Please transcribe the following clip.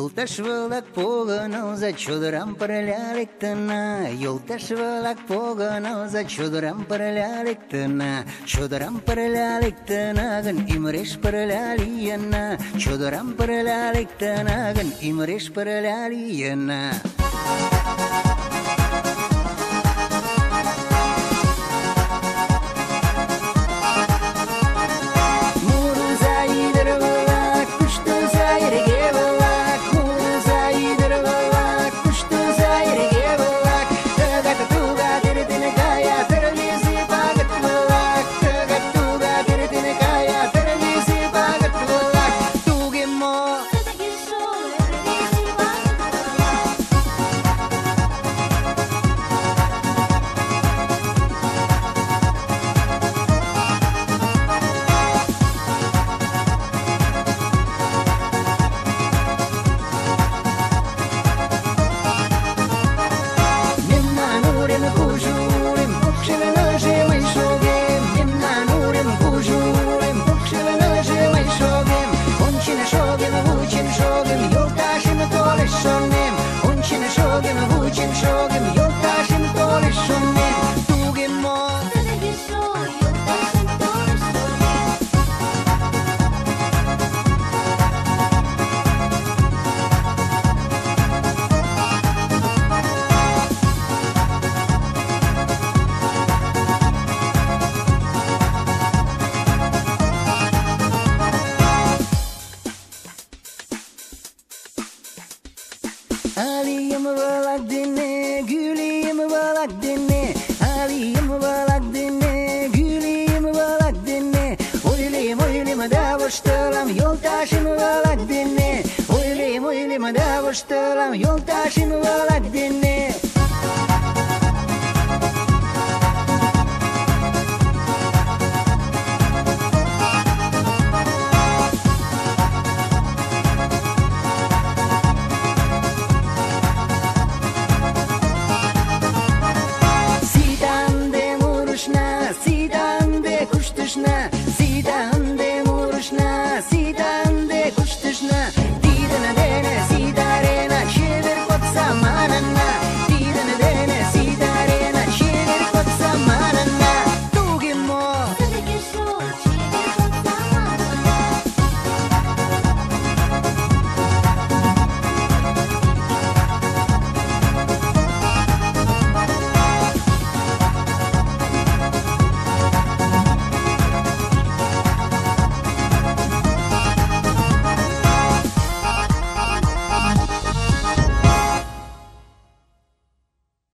Yoldaş volak poğanalza çödüram paralaliktana. Yoldaş volak poğanalza çödüram paralaliktana. Çödüram paralaliktana gın imreş paralaliyana. Çödüram paralaliktana gın imreş paralaliyana. Aliyim balak dinle, güleyim balak dinle. Aliyim balak dinle, güleyim balak dinle. Oyleyim da boştalam, yoldaşım balak dinle. Oyleyim da boştalam, yoldaşım balak dinle.